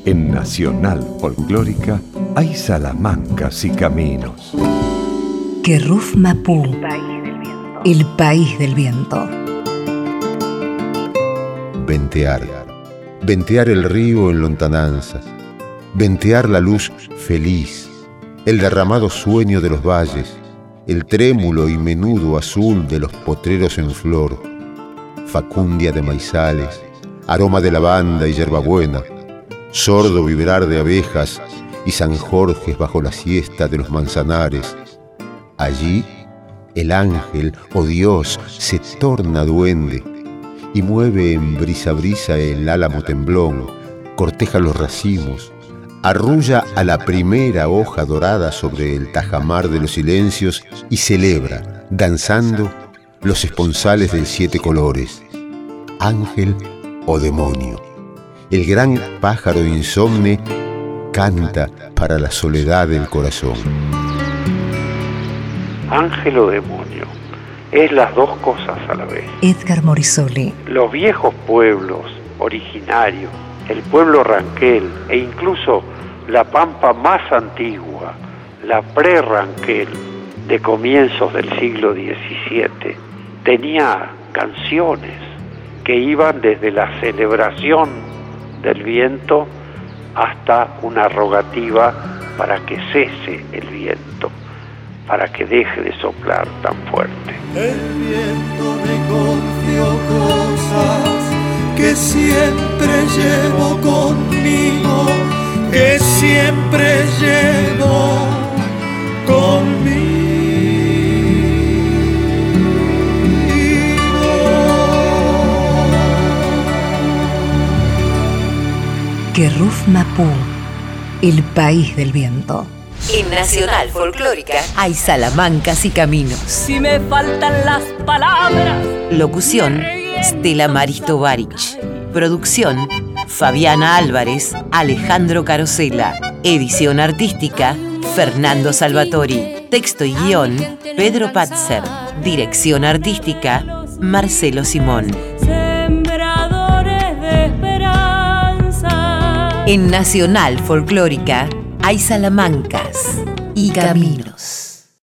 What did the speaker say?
En Nacional Folclórica hay salamancas y caminos. Kerruf Mapú, el país del viento. Ventear. Ventear el río en lontananzas. Ventear la luz feliz. El derramado sueño de los valles. El trémulo y menudo azul de los potreros en flor. Facundia de maizales. Aroma de lavanda y hierbabuena. Sordo vibrar de abejas y San Jorge bajo la siesta de los manzanares. Allí el ángel, oh Dios, se torna duende y mueve en brisa brisa el álamo temblón, corteja los racimos, arrulla a la primera hoja dorada sobre el tajamar de los silencios y celebra, danzando, los esponsales del 7 colores. Ángel o demonio, el gran pájaro insomne canta para la soledad del corazón. Ángel o demonio, es las dos cosas a la vez. Edgar Morisoli. Los viejos pueblos originarios, el pueblo Ranquel e incluso la pampa más antigua, la pre-Ranquel de comienzos del siglo XVII, tenía canciones que iban desde la celebración del viento hasta una rogativa para que cese el viento, para que deje de soplar tan fuerte. El viento me confió cosas que siempre llevo conmigo, que siempre llevo conmigo. Kerruf Mapú, el país del viento. En Nacional Folclórica hay salamancas y caminos. Si me faltan las palabras. Locución, Stella Maris Tovarich. Producción, Fabiana Álvarez, Alejandro Carosella. Edición artística, Fernando Salvatori. Texto y guión, Pedro Patzer. Dirección artística, Marcelo Simón. Sembradores de esperanza. En Nacional Folclórica hay salamancas y caminos.